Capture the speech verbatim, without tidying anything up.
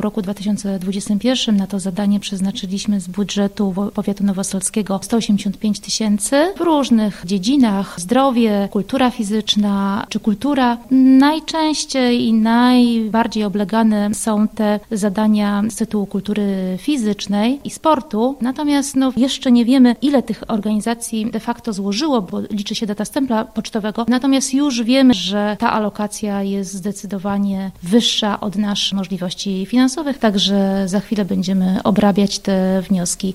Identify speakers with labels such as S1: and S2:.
S1: roku dwa tysiące dwudziestym pierwszym na to zadanie przeznaczyliśmy z budżetu powiatu nowosolskiego sto osiemdziesiąt pięć tysięcy w różnych dziedzinach: zdrowie, kultura fizyczna czy kultura. Najczęściej i najbardziej oblegane są te zadania z tytułu kultury fizycznej i sportu. Natomiast no, jeszcze nie wiemy, ile tych organizacji de facto złożyło, bo liczy się data stempla pocztowego. Natomiast już wiemy, że ta alokacja jest zdecydowanie wyższa od naszych możliwości finansowych, także za chwilę będziemy obrabiać te wnioski.